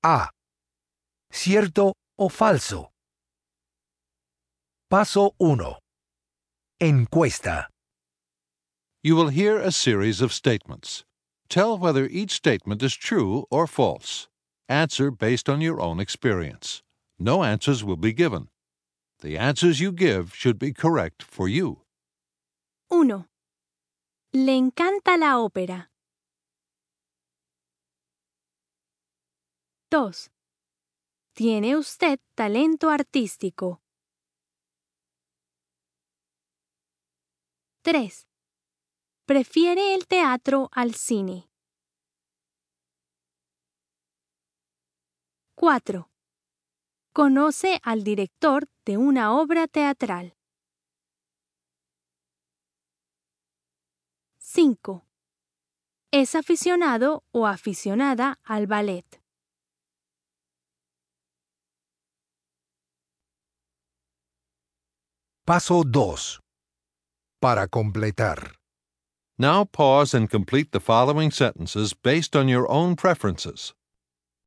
A. ¿Cierto o falso? Paso 1. Encuesta. You will hear a series of statements. Tell whether each statement is true or false. Answer based on your own experience. No answers will be given. The answers you give should be correct for you. 1. Le encanta la ópera. 2. ¿Tiene usted talento artístico? 3. ¿Prefiere el teatro al cine? 4. ¿Conoce al director de una obra teatral? 5. ¿Es aficionado o aficionada al ballet? Paso 2. Para completar. Now pause and complete the following sentences based on your own preferences.